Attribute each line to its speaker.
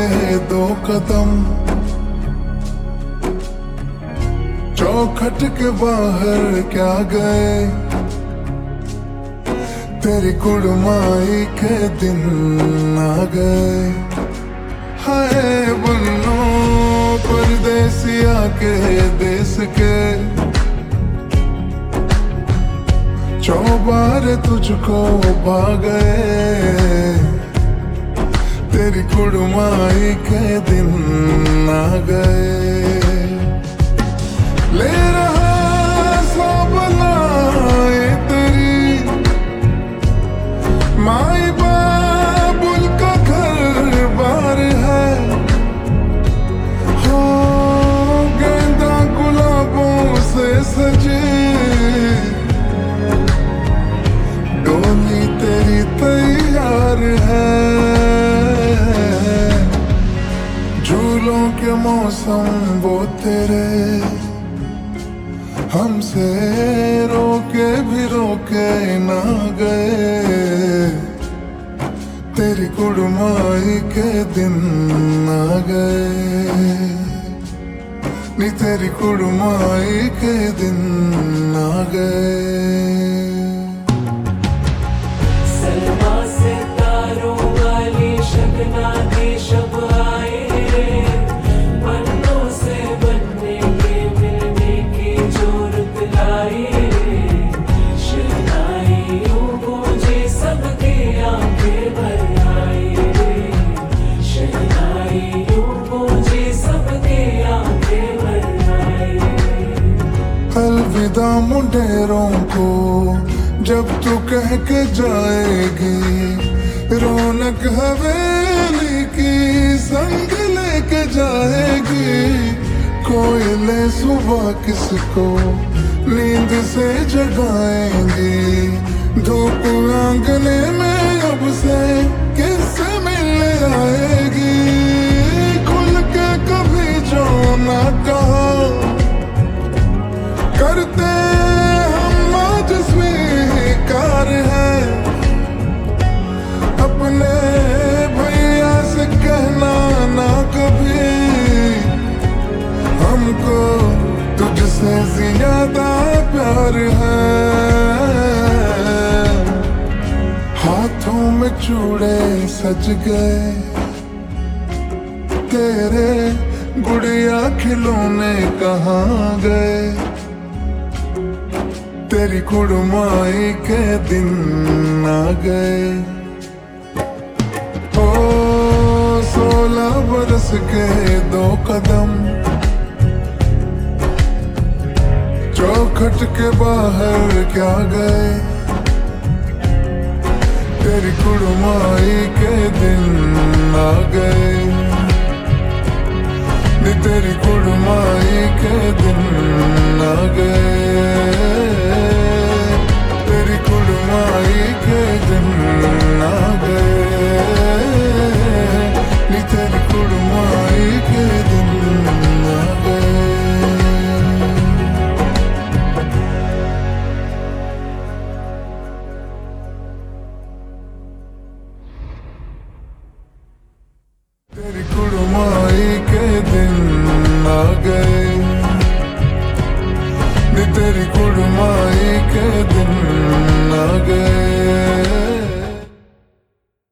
Speaker 1: के दो कदम, चौखट के बाहर क्या गए, तेरी कुड़माई के दिन आ गए। हाय बन्नो परदेसिया के देश के, चौबार तुझको पा गए, तेरी कुड़माई के दिन आ गए। ले रहा सौ बलाए तेरी, माई बाबुल का घर बार है, हो गेंदा गुलाबों से सजे, डोली तेरी तैयार है। झूलों के मौसम वो तेरे, हमसे रोके भी रोके ना गए, तेरी कुड़माई के दिन आ गए, नी तेरी कुड़माई के दिन आ गए।
Speaker 2: सलमा से तारों वाली शगना के शब आए, बनों से बनने के मिलने की जो रुत लाए, शहनाइयों गूंजे सबके आंखें भर आए, शहनाइयों गूंजे सबके आंखें भर आए।
Speaker 1: अलविदा मुंडेरों को जब तू कह के जाएगी, रौनक हवेली की संग लेके जाएगी। कोयले सुबह किसको नींद से जगाएंगी, धूप आंगने में अब से किससे मिलने आएगी। खुल के कभी जो ना कहा करते हम आज स्वीकार है, अपने भैया से कहना ना कभी, हमको तुझसे ज्यादा प्यार है। हाथों में चूड़े सज गए, तेरे गुड़िया खिलौने कहाँ गए, तेरी कुड़माई के दिन आ गए। ओ 16 बरस के दो कदम, चौखट के बाहर क्या गए, तेरी कुड़माई के दिन आ गए, नी तेरी कुड़माई के दिन आ गए, तेरी कुड़माई के दिन आ गए, नी तेरी कुड़माई के दिन आ गए। तेरी कुड़माई के दिन आ गए, नी तेरी कुड़माई के दिन आ गए।